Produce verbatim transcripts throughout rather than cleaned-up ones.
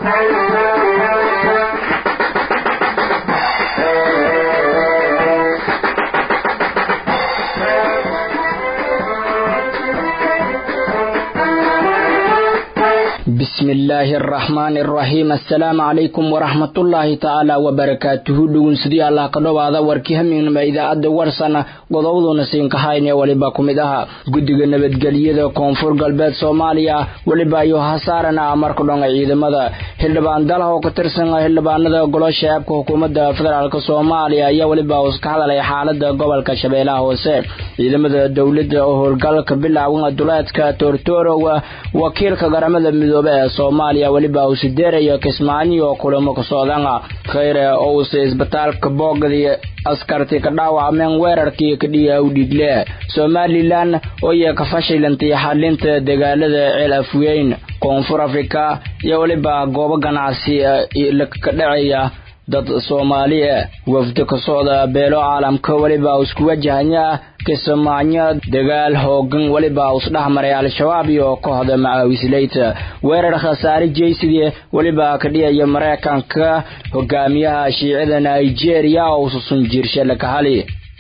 بسم الله الرحمن الرحيم السلام عليكم ورحمة الله تعالى وبركاته دون سدي الله كدوا هذا وركيهم من ما إذا أدى ورسنا قضوا نسين كهاين ولباكم إذا قد جنبت جلية كونفور قلبات سوماليا ولبا يحصارنا أمر كلنا عيد ماذا هل باندله وكترسنا هل باندله قلا شعب حكومة فدرال كسوماليا يا ولبا وسكال على حالة قبل كشبيلا هوسه إذا ماذا دولة أو قال كبلا ونا دولات كتورتورو وكيل كجرمة مدوبة سوماليا ولبا وسديريا كسماني وكلهم كصادنا خير أو سيسبتال كبوغدي أسكرتي كداوا من ويركي كديا وديدله سوماليلان ويا كفشلنتي حالنت دجالة الأفوين كونفور أفريقيا يا ولبا جوبا جناسي لكدعيا dad Soomaaliya wafdi ka socda beelo caalamka waliba isku wajahaya Kismaayo dagaal hoogan waliba usdhaxmaray al-shabaab iyo kooxda macaawislayta weerar khasaare jeysiyay waliba ka dhiyay Mareykanka hogaamiyaha shiicada Nigeria oo susun jirshay la kahali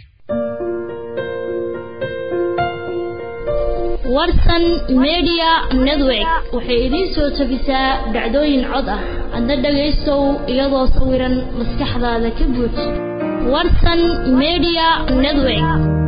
warsan media network waxay idin soo tabisaa dhacdooyin cod ah adna dhageysto iyadoo sawiran maskaxdaada ka buux warsan media network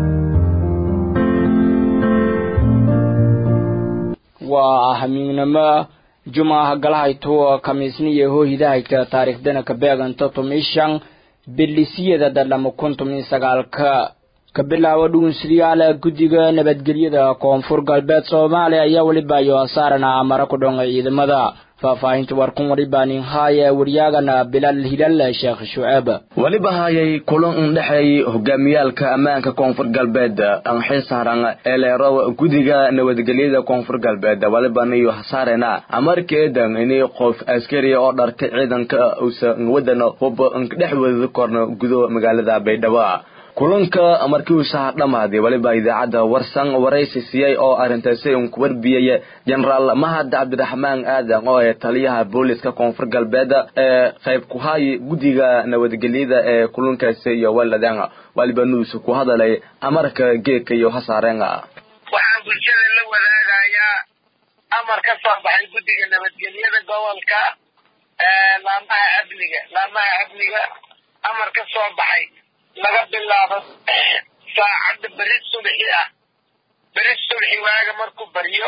waa ahminama jumaa galahayto kamiisniye hooyidahayta taariikhdana ka beeganto tumishan bilisiyada dalama kuntum sagaalka kabilaabo dhuun siyaala gudiga nabadgelyada koonfur galbeed Soomaaliya ayaa waliba iyo saarana amara ku dhonga ciidamada faafahinta warkun waribaanin haya wariyagana Bilal Hilal Sheekh Shu'aab waliba hayay kulan dhaxay hogaamiyalka amaanka koonfur galbeed aan xiisaaran eleero gudiga nabadgelyada koonfur galbeed waliba niyo hasaarena amarkeedan inay qof askari oo dharka ciidanka uu wadana hub dhaxwada korna gudo magaalada Baydhabo kulanka markii uu saar dhamaaday waliba idaacada warsan waraysi siiyay oo arintaasi uu ku warbiyay General Mahad Abdiraxmaan Aadan oo ee taliyaha booliska koonfur galbeed ee qayb ku hay gudiga nabadgelyada ee kulankaasi iyo waladana waliba nuusu ku hadalay amarka geeka iyo hasaareenga waxaan bulshada la wadaagayaa amarka soo baxay gudiga nabadgelyada gobolka ee laamaha amniga laamaha amniga amarka soo baxay laga bilaabo saacada bari subaxi ah bari subaxi waaga markuu bariyo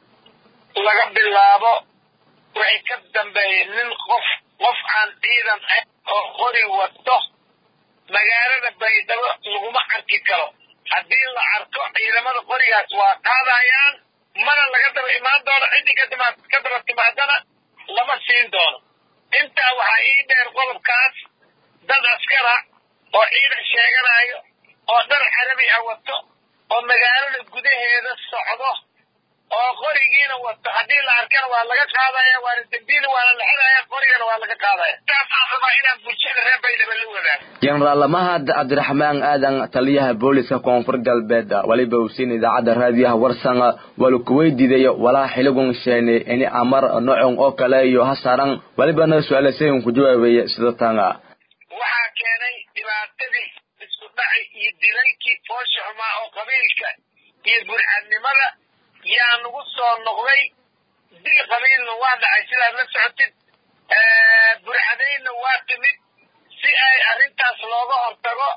laga bilaabo waxay ka dambeeyeen nin qof qof aan ciidan ah oo qori wato magaalada Baydhabo laguma arki karo haddii la arko ciidamada qorigaas waa qaadayaan mana laga daba imaan doono cidii ka daba ka daba timaadana lama siin doono intaa waxaa ii dheer qodobkaas dad askara oo ciidan sheeganayo oo dhar carabi ah wato oo magaalada gudaheeda socdo oo qorigiina wato hadii la arkana waa laga qaadaya waa dambiil waa la xidaya qorigana waa laga qaadaya taasaba inaan bulshada reer Baydhabo la wadaago General Mahad Abdiraxmaan Aadan taliyaha booliska koonfur galbeed waliba uu siin idaacada raadiyaha warsan wala ku weydiiday wala xiligun sheene in amar noocan oo kale iyo hasaaran waliba su'aalaha ku jawaabay sida tanga waxa keenay dhibaatadii isku dhacay iyo dilalkii fooshaxuma oo qabiilka iyo burxadnimada yaa nagu soo noqday dil qabiilna waa dhacay sidaad la socotid burxadayna waa timid si ay arrintaas looga hortago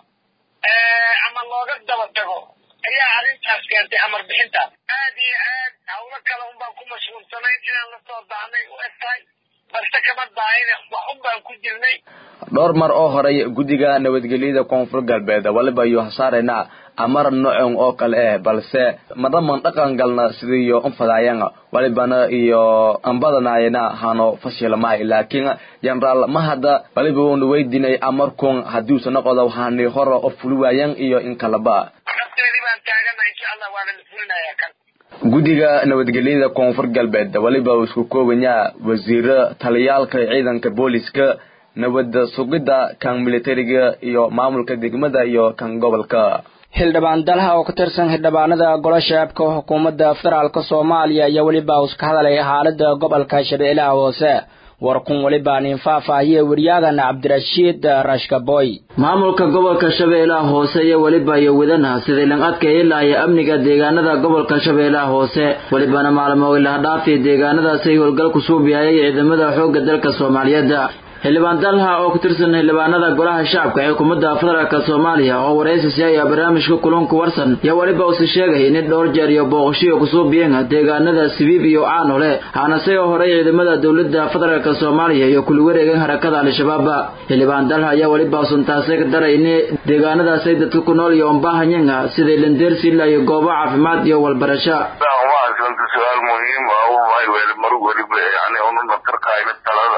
ama looga daba tago ayaa arrintaas keentay amar bixinta aad iyo aad hawlo kale un baan ku mashquulsanayn inaan la soo daahnay u egtahay balse kama daayina wax un baan ku jirnay dhowr mar oo horay gudiga nabadgelyada koonfur galbeed waliba iyo hasaarena amar noocan oo kale ah balse madaman dhaqan galna sidii oo fadaayana walibana iyo ambadanaayna hano fashilmay laakiin General Mahad waliba uu weydiinay amarkun hadii uu noqdo waxaanay hore oo fulwaayan iyo in kalaba xabteedii baan taagana insha Allah waana la fulinayaa kan gudiga nabadgelyada koonfur galbeed waliba uu isku koobanya wasiir taliyaalka ciidanka booliska nabadda sugidda kan militariga iyo maamulka degmada iyo kan gobolka hildhibaan dalha oo ka tirsan hildhibaanada golaha shacabka xukuumadda federaalka Soomaaliya ayaa waliba iska hadalay xaaladda gobolka Shabeellaha Hoose warkun waliba nin faahfaahiye waryaagana Cabdirashiid Rashkaboy maamulka gobolka Shabeellaha Hoose iyo waliba iyo wadanaha sidii lan adkeeyay ilaa amniga deegaanada gobolka Shabeellaha Hoose walibana maalmo ilaa dhaafay deegaanadaas ay howlgal ku suubiyay ciidamada xoogga dalka Soomaaliyeed xildhibaan dalha oo ku tirsan xildhibaanada golaha shacabka ee xukuumadda federaalka Soomaaliya oo wareysi ay barnaamijka kulanka warsan ya waliba uu sheegay in dhowr jeer iyo booqasho ku soo biyeen deegaanada Sibiib iyo Aanole ana say hore ciidamada dawladda federaalka Soomaaliya iyo kulli wareegan harakada al-shabaab xildhibaan dalha ya waliba suntaasay ka darayne deegaanadaas ay dadku ku nool iyo baahanyiin sida Lendeersi iyo goobo caafimaad iyo walbarasho waa su'aal muhiim ah oo ay weel mar waliba yani oo tarkaayna talada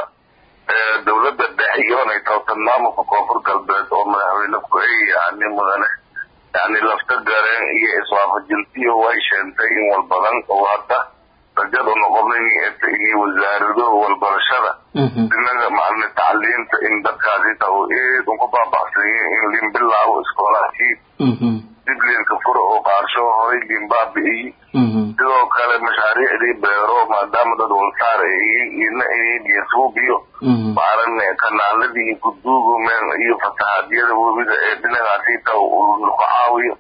dawladda dhaxiyona tawtan maamulka koonfur galbeed oo madaxweyne ku yani mudane yani lafta gareen iyo iswaafajintii way sheentay in walbadan oo hadda rajada noqonay in wasaarado walbarashada dinaga macalin tacliinta in dadkaasi taw ee ku baabaxsan in limbilaawo iskoolaadkii diblinka furo oo qaarsho horay limbaabay sidoo kale mashaariicdii beero maadaama dad walsaar ay ina ay suubiyo baaran kanaaladii guduugo meel iyo fasahaadiyada wabida ee dhinacaasi taw uu caawiyo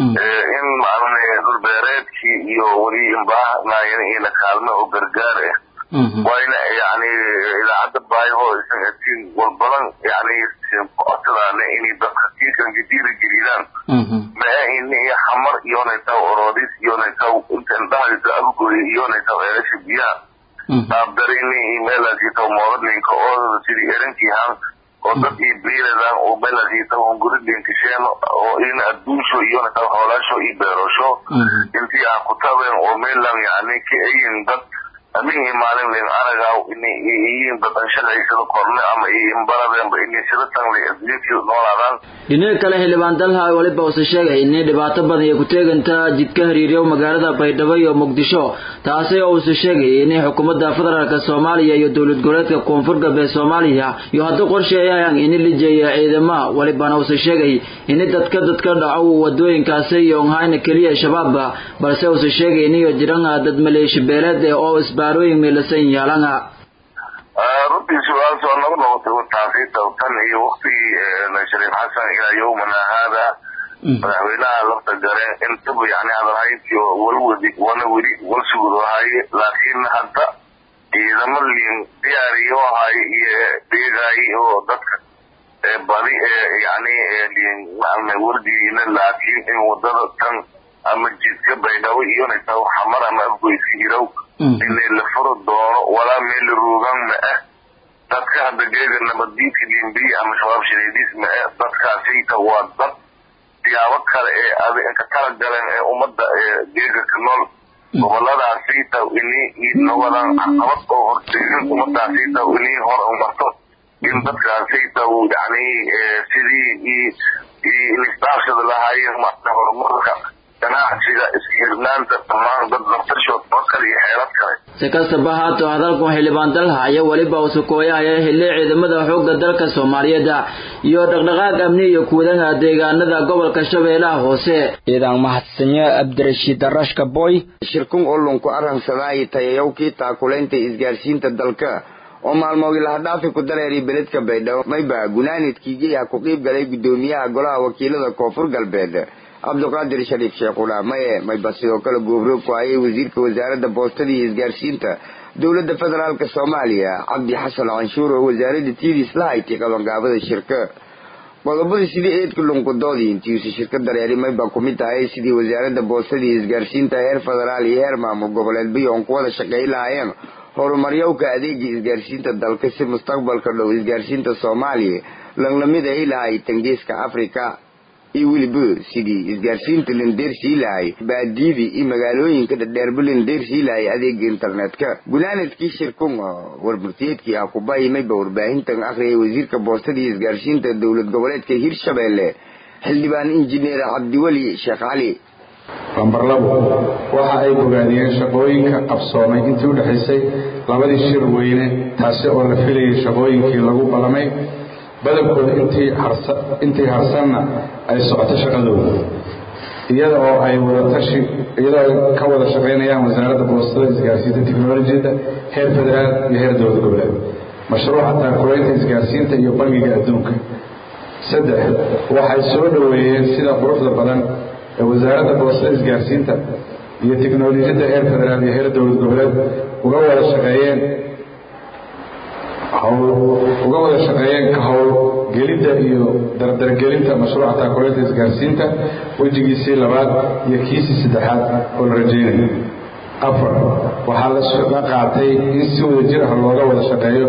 in macalin dad beereedkii iyo wali baahnayeen in kaalmo oo gargaar ah wayna yani ila hadda baayo isaga walbadan yani qodana in dadka kiisan jidira jiraan ma in xamar iyo nayta orodis iyo nayta intan dhaayda abugo iyo nayta eesh biya taabdarini emailaki taw moodinka oo sidii erantii han oo dadkii beeradan oo balasi taw guridin kisheen oo in adduusho iyo nayta hawlaasho iyo beerasho intii aan ku tabeen oo meelan yani ka ayin dad amin maalin leen araga in ay badan shaqaysan korna ama ay imbaradeen ba in sida tan la isdiiyo noolaadaan dhinaca kale xildhibaan dalha waliba uu sheegay in dhibaato badan ay ku teeganta jidka hariiriyo magaalada Baydhabo iyo Muqdisho taasi oo uu sheegay in xukuumadda federaalka Soomaaliya iyo dawlad goboleedka koonfur galbeed Soomaaliya iyo hadda qorsheeyaan in la jeeyo ciidamada waliba uu sheegay in dadka dadka dhaco wadooyinkaas iyo hayna kaliya shabaab balse uu sheegay in iyo jiraan dad maleeshi beelad oo isbaarooyin meelasan yaalana ربي سؤال سؤال نقول وتعفيت وتنهي وقتي شريف حسن إلى يومنا هذا مدحوينها لفت الجرين انتبه يعني هذا الهايتي والودي ونوري والسود هاي لكن حتى إذا ملين دياري هاي ديغاي ودك باري يعني لين وردي لكن إن ودرت كان أما جيت كبيداوي يونيتاو حمر أما أبقوا يسيروا إن الفرد دور ولا ميل الروغان ماء dadka hadda geega nabadiidka dhimbi ama shabaab shiriidis ma dadka sayta waa dad diyaabo kale ee adag ka kala galeen ee umada geega ka nool gobolada sayta ini inawadan qabad oo horteegan umada sayta ini hor u marto in dadka sayta uu yani sidii i listaashada lahaayeen ma horumarka ganacsiga isxirnaanta dhammaan dad naftarshood bakar iyo xeelad kale si kastaba haato hadalku xildhibaan dalha ayaa waliba uu sukooyaya xilli ciidamada xoogga dalka Soomaaliyeed iyo dhaqdhaqaaq amni iyo kuwadaha deegaanada gobolka Shabeellaha Hoose ciidan mahadsanyo Cabdirashiid Rashkaboy shirkun oo lunku aransaday tayawkii taakuleynta isgaarsiinta dalka oo maalmoodii la dhaafi ku dareeray beledka Baydhabo mayba gunaanidkii ku qeyb galay gudoomiyaha golaha wakiilada koonfur galbeed Abdulqaadir Shariif Sheekhulla may may basiyo kala goobro ku ay wasiirka wasaaradda boostada iyo isgaarsiinta dawladda federaalka Soomaaliya Cabdi Xasan Canshuur oo wasaaradda T V islahayti qaban gaabada shirka qodobada sidii eedka lunku doodii intii shirkada dareeray may ba ku mid tahay sidii wasaaradda boostada iyo isgaarsiinta heer federaal iyo heer maamul goboleed biyoon ku wada shaqeeyeen horumaryowka adeega isgaarsiinta dalka si mustaqbalka dhow isgaarsiinta Soomaaliya langlamid ay lahayd tangeeska Afrika iyo waliba sidii isgaarsiinta Lendeersi lahay baadiyada iyo magaalooyinka dheer Lendeersi lahay adeega internetka gunaanadkii shirkun warburtiyeedkii ah ku baayimay warbaahintan akhriyay wasiirka boostada iyo isgaarsiinta dawlad goboleedka Hirshabeelle xildhibaan injineer Cabdiwali Sheekh Cali lambar labo waxa ay bogaadiyeen shaqooyinka qabsoomay intii u dhaxaysay labadii shir weyne taasi oo la filayay shaqooyinkii lagu balamay badalkooda intii harsa intii harsanna ay socoto shaqadooda iyada oo ay wada tashi iyada ka wada shaqeynayaan wasaaradda boostada isgaarsiinta tiknoolajiyada heer federaal iyo heer dowlad goboleed mashruuca taakulaynta isgaarsiinta iyo bangiga adduunka. saddex waxay soo dhoweeyeen sida quruxda badan ee wasaaradda boostada isgaarsiinta iyo tiknoolajiyadda heer federaal iyo heer dowlad goboleed uga wada shaqeeyeen uga wada shaqeeyeen ka howlgelidda iyo dardargelinta mashruuca taakulaynta isgaarsiinta wejigiisii labaad iyo kiisii saddexaad oo la rajaynayo. afar waxaa la qaatay in si wada jir ah looga wada shaqeeyo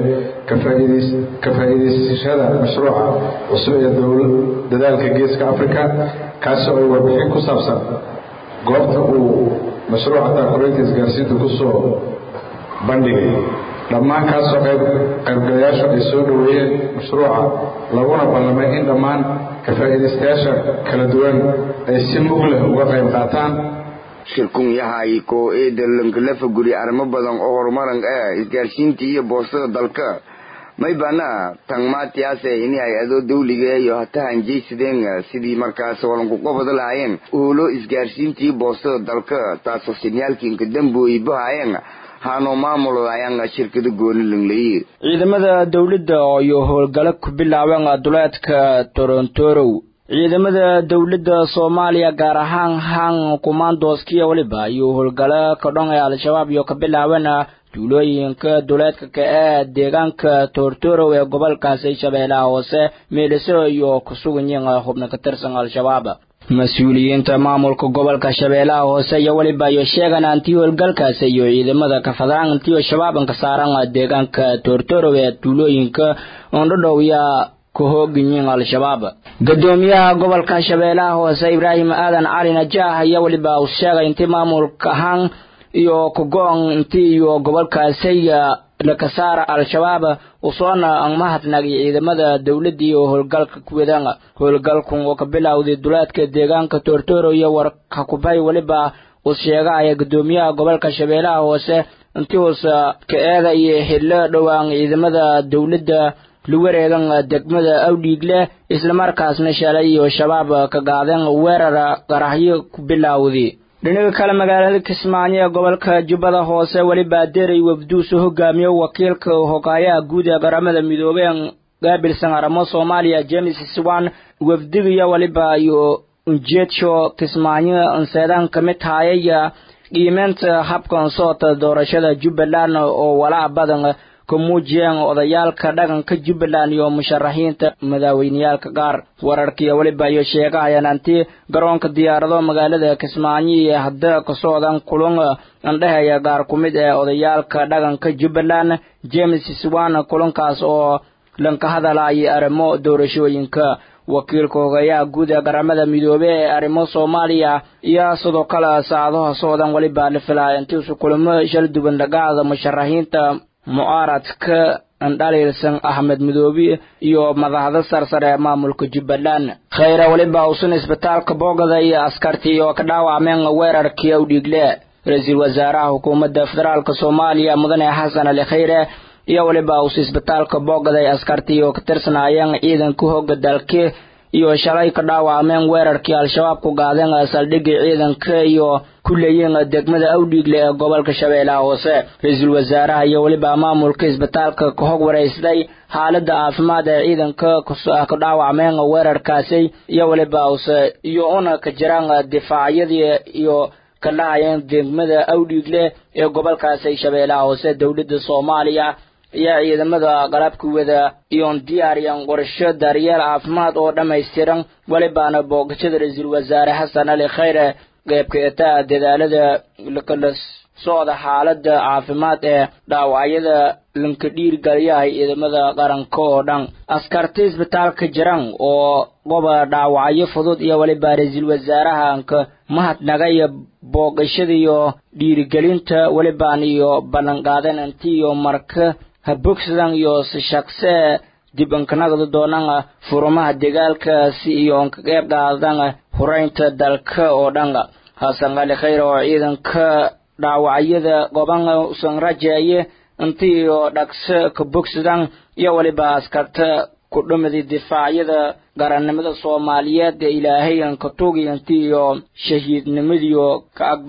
ka faa'iidaysashada mashruuca cusub ee dadaalka geeska africa kaasoo ay warbixin ku saabsan goobta uu mashruuca taakulaynta isgaarsiinta ku soo bandhigay. dhammaan kaasoo qaybgalayaashu ay soo dhoweeyeen mashruuca laguna ballamay in dhammaan ka faa'iidaystayaasha kala duwan ay si mug leh uga qayb qaataan. shirkun yahay koo eeda lankalafa guri arrimo badan oo horumaran ah isgaarsiinta iyo boostada dalka may bana tangmaatiyaase in ay ado dawliga iyo hataan jeysideen sidii markaas walanku qobada lahaayeen ulo isgaarsiinta iyo boostada dalka taasoo sinyaalkiin ka dambuy bahaayeen hano maamulodayaan shirkada gooni langley ciidamada dawladda oo iyo howlgalo ku bilaabeen duleedka Toronto. ciidamada dawladda Soomaaliya gaar ahaan han commandoskiya waliba iyo howlgalo ka dhan ee al-shabaab iyo ka bilaabana tuulooyinka duleedka ka ee deegaanka Tortoro ee gobolka Shabeellaha Hoose meelaso iyo ku sugan yihiin xubno ka tirsan al-shabaab. mas-uuliyiinta maamulka gobolka Shabeellaha Hoose iyo waliba iyo sheegan antii howlgalkaas iyo ciidamada ka fadaan antii shabaab ka saaran deegaanka Tortoro ee tuulooyinka ondhowya ku hoogayeen al-shabaab. Gudoomiyaha gobolka Shabeellaha Hoose Ibrahim Aadan Cali Najah ayaa waliba uu sheegay intii maamulka ahaan iyo ku go'an intii iyo gobolkaas la ka saara al-shabaab usoo aan mahadnaqay ciidamada dawladda iyo howlgalka ku wadaan howlgalku oo ka bilowday duleedka deegaanka Tortoro iyo warka ku bay waliba uu sheegay gudoomiyaha gobolka Shabeellaha Hoose intii uu ka eeday xillo dhawaan ciidamada dawladda luwareegan degmada Awdhiigle isla markaasna shalay iyo shabaab ka gaadeen weerar qaraxyo ku bilowday. dhinaca kale magaalada Kismaayo ee gobolka Jubbada Hoose waliba deeray wafduus hogaamiyo wakiilka hoggaamiyaha guud ee qaramada midoobay gaabilsan arrimo Soomaaliya James Swan wafdiga waliba iyo ujeedsho Kismaayo ansadan kamid taayay qiimeynta habkan soota doorashada Jubbaland oo walaa badan kumuujiyeen odayaalka dhaqanka Jubbaland iyo musharaxiinta madaxweyneyaalka qaar. wararkii waliba iyo sheegayaan antii garoonka diyaarado magaalada Kismaayo ee hadda ka socdaan kulan andhahay qaar kumid ee odayaalka dhaqanka Jubbaland James Swan kulankaas oo lanka hadalay arrimo doorashooyinka. wakiilka hoggaamiyaha guud ee qaramada midoobay ee arrimo Soomaaliya iyo sidoo kale saacadaha socdaan waliba la filayo intii uu kulamo shal duwan dhaqaada musharaxiinta mu'aaradka andhaliilsan Ahmed Midoobi iyo madaxda sarsare ee maamulka Jubbaland. khayra waliba usan isbitaalka boogada iyo askartii oo ka dhaawacmeen weerarkii Awdhiigle. ra'iisul wasaaraha hukuumadda federaalka Soomaaliya Mudane Xasan Ali Khayre iyo waliba usan isbitaalka boogada iyo askartii oo ka tirsanayeen ciidanka hogga dalka iyo shalay ka dhaawacmeen weerarkii al-shabaab ku gaadeen saldhigga ciidanka iyo kuleeyeen degmada Awdhiigle ee gobolka Shabeellaha Hoose. ra'iisul wasaaraha iyo waliba maamulka isbitaalka ka hog wareysday xaaladda caafimaad ee ciidanka ka dhaawacmeen weerarkaasi iyo waliba iyo una ka jiraan difaacyadii iyo ka laayeen degmada Awdhiigle ee gobolkaasi Shabeellaha Hoose. dawladda Soomaaliya iyo ciidamada qalabka wada iyo diyaariyaan qorshe daryeel caafimaad oo dhameystiran walibana booqashada ra'iisul wasaare Xasan Ali Khayre qaybka dadaalada la socda xaaladda caafimaad ee dhaawacyada lanka dhiirigaliyaha ciidamada qaranka oo dhan. askarta isbitaalka jiran oo qoba dhaawacyo fudud iyo waliba ra'iisul wasaaraha ka mahadnaqay booqashada iyo dhiirigelinta walibaan iyo ballan qaadan intii iyo marka habogsadan iyo shaqse dibankanada doonanga furmaha dagaalkaasi iyo ka qayb qaadan horeynta dalka oo dhan. Xasan Ali Khayre oo ciidanka dhaawacyada goban usan rajaye intii iyo dhaqso ka bogsadan iyo waliba askarta ku dhumada difaacyada qarannimada Soomaaliyeed ee Ilaahay aan ka toogay intii iyo shahiidnimadiyo ka aqbala.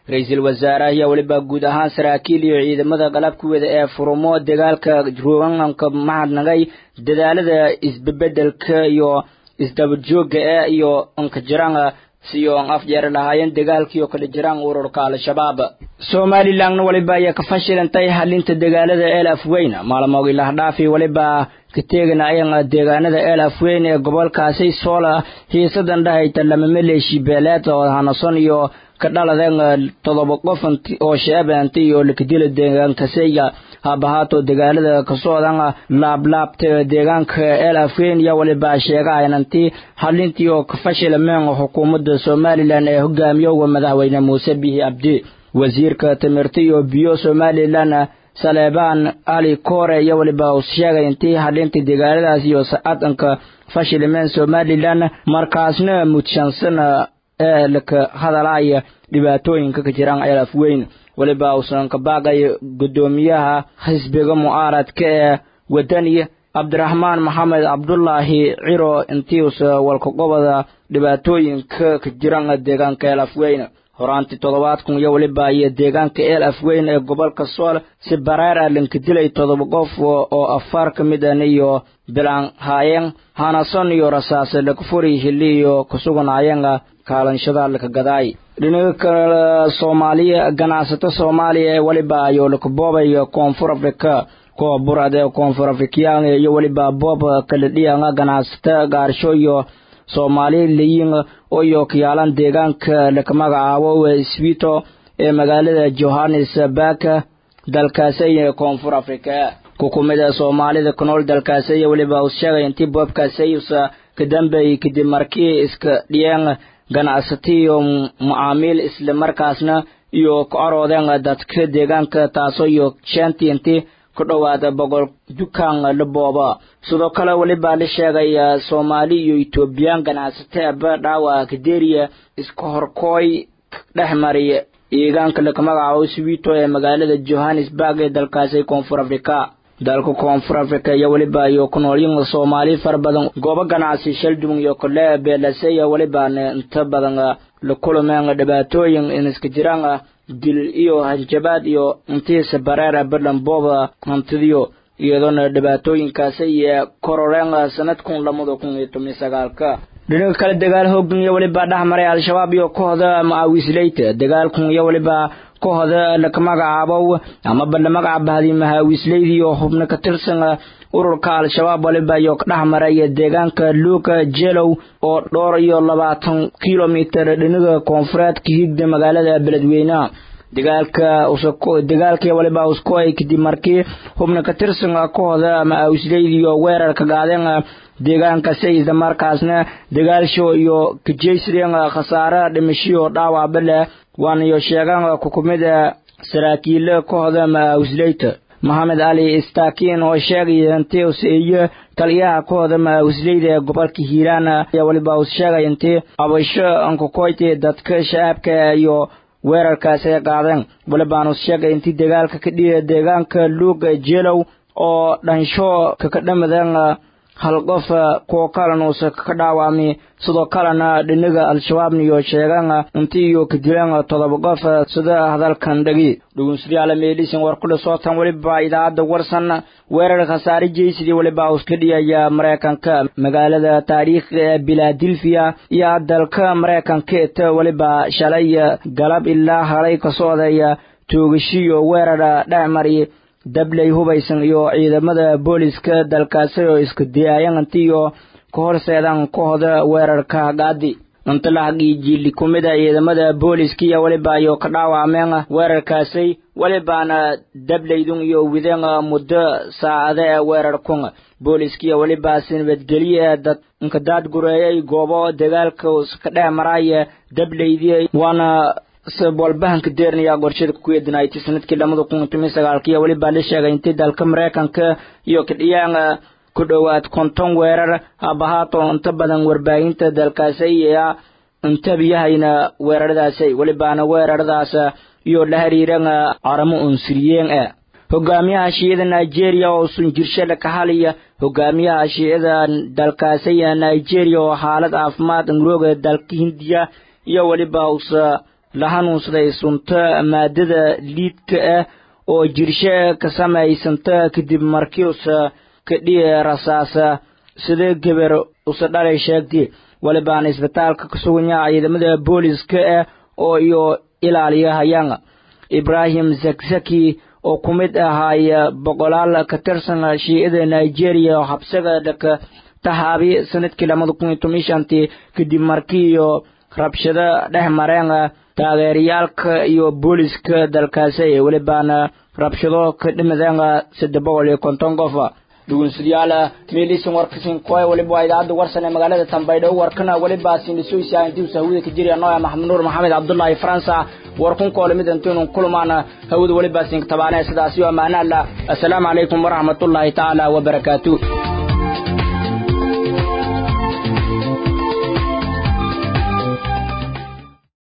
ra-iisul wasaaraha iyo waliba guud ahaan saraakiil iyo ciidamada qalabkooda ee furumo dagaalka ruuganka mahadnagay dadaalada isbebedelka iyo isdabajooga ee iyo anka jiranga siyo aan afjeer lahaayeen dagaalkii oo kala jiraan ururka al-shabaab Somalilandna waliba ay ka fashilantay halinta dagaalada El Afweyn maalmoodii la dhaafay waliba ka teeganayeen deegaanada El Afweyn ee gobolkaasi Soola hiisadan dhahayta lama maleeshi beeleed oo hanason iyo ka dhaladeen todoba qof oo shaabantii oo la kadilay deegaanka Seeya habahato dagaalada ka socdaan laab laabta deegaanka El Afweyn iyo waliba sheegaynantii halintii oo ka fashilameen xukuumadda Somaliland ee hogaamiyo madaxweyne Muuse Bihi Abdi wasiirka tamarta iyo biyo Somaliland Saleebaan Ali Kore iyo waliba uu sheegay intii halintii dagaaladaas iyo saadanka fashilameen Somaliland markaasna mudshansana ee laka hadalaya dhibaatooyinka ka jiraan El Afweyn waliba uusan ka baaqay gudoomiyaha xisbiga mucaaradka ee wadaniga Abdurrahmaan Maxamed Abdullaahi Ciro intii uu walka qobada dhibaatooyinka ka jiraan deegaanka El Afweyn horaantii toddobaadkan iyo waliba ay deegaanka El Afweyn ee gobolka Sool si bareer ah lanka dilay toddoba qof oo afar ka mid ah iyo bilaan haayeen hanason iyo rasaas la ku furay hiliyo ku suganaayeen kaalanshada la ka gaday dhinaca Soomaaliya ganacsato Soomaaliya ee waliba ayo la ku boobay Koonfur Afrika ko burada Koonfur Afrikaan iyo waliba boob kala dhiyanga ganacsato gaarsho iyo Soomaali leeyin oo iyo kiyaalan deegaanka la ka magacaabo Swito ee magaalada Johannesburg dalkaasi ee Koonfur Afrika xukuumadda Soomaalida ku nool dalkaasi iyo waliba uu sheegay intii boobkaasi ka dambeeyay kadib markii iska dhiyaan ganacsatiyo mucaamil isla markaasna iyo ku aroodeen dadka deegaanka taasoo iyo shantiintii ku dhawaada boqol dukaan la booba sidoo kale waliba la sheegay Soomaali iyo Ethiopian ganacsatada dhaawa kadeeriya isku horkooy dhexmariya deegaanka la ka magacaabo Swito ee magaalada Johannesburg ee dalkaasi Koonfur Afrika dalka Koonfur Afrika iyo waliba iyo ku noolyiin Soomaali far badan goobo ganacsi shaldum iyo kale beelasay waliba inta badan la kulmeen dhibaatooyin in iska jiraan dil iyo hanjabaad iyo intiisa bareera badan booba hantidiyo iyadoo dhibaatooyinkaasi iyo kororeen sanadkun lamada kun iyo toban iyo sagaalka dhinaca kale dagaal hoogan iyo waliba dhaxmaray al-shabaab iyo kooxda maawisleyta dagaalkun iyo waliba kooxda la ka magacaabo ama bal magaca bahdi maawisleydi iyo xubno ka tirsan ururka al-shabaab waliba iyo ka dhaxmaray deegaanka Luuka Jeelow oo dhowr iyo labaatan kiiloomitir dhinaca koonfureed ka higda magaalada Beledweyne dagaalka usoo dagaalka waliba usoo ay kadib markii xubno ka tirsan kooxda maawisleydi iyo weerar ka gaadeen deegaanka sayida markaasna dagaalsho iyo ka jeysreen khasaare dhimasho dhaawac bale waan iyo sheegan xukuumadda saraakiil kooxda maawisleyta Maxamed Ali Istaakin oo sheegay intii uu seeyo taliyaha kooxda maawisleyda ee gobolka Hiiraan ayaa waliba uu sheegay intii abasho aan ku koytay dadka shacabka iyo weerarkaas ay qaadeen waliba uu sheegay intii dagaalka ka dhigay deegaanka Luuga Jeelow oo dhansho ka dhamadan hal qof ko kalena uu ka dhaawamay sidoo kalena dhinaga al-shabaab niyo sheegan intii iyo ka dilaan todoba qof sida hadalkan dhagi dhugunsiyaal meelisan war kula sootan waliba idaacada warsan weerar khasaare jeysidi waliba uu ka dhigaya Mareykanka magaalada taariikhiga Philadelphia iyo dalka Mareykanka ee waliba shalay galab ilaa halay ka socdaya toogashiyo weerar dhacmari dablay hubaysan iyo ciidamada booliska dalkaasi oo isku diyaayeen intiyo ka horseedan kooxda weerarka gaadi inta la xaqiijiyay kumida ciidamada booliska iyo waliba iyo ka dhaawacmeen weerarkaasi walibana dablaydun iyo wideen muddo saacade weerarkun booliska iyo waliba sinbadgeliye dad inka dad gureeyay goobo dagaalka ka dhamaray dablaydii wana sabol bahanka deerniya qorshada ku yeedinay sanadkii lamada kun iyo toban iyo sagaalkii waliba la sheegay intii dalka Mareykanka iyo kadhiyaan ku dhawaad konton weerar abahaato inta badan warbaahinta dalkaasi iyo inta biyahayna weeraradaasi walibaana weeraradaas iyo la xiriiraan aramo unsiriyeen ah hogaamiyaha shiicada Nigeria oo sunjirshada ka haliya hogaamiyaha shiicada dalkaasi Nigeria oo xaalad caafimaad ngrooga dalka Hindiya iyo waliba usa la hanuunsaday sunta maadada liidka ah oo jirshe ka samaysanta kadib markii uu ka dhiyay rasaasa sida gabar uu dhalay sheegtay walibaan isbitaalka ka suganya ciidamada booliska ah oo iyo ilaaliyahayaan Ibrahim Zakzaki oo kumid ahay boqolaal ka tirsan shiicada Nigeria oo xabsiga dhaka tahabi sanadkii laba kun iyo toban iyo shan kadib markii rabshada dhex mareen taageerayaalka iyo booliska dalkaasi walibaana rabshado ka dhimadeen saddex boqol iyo konton qof dhugunsiyaala meelisan warkisin kooy waliba idaacada warsan ee magaalada Tanbaydho warkana waliba siin soo isaayntii sahawada ka jiray nooya Maxamed Nuur Maxamed Cabdullaahi Faransa warkun koolamid intuu kulmaana hawada waliba siin tabaanay sidaas iyo amaana Allah assalaamu alaykum wa rahmatullahi ta'ala wa barakatuh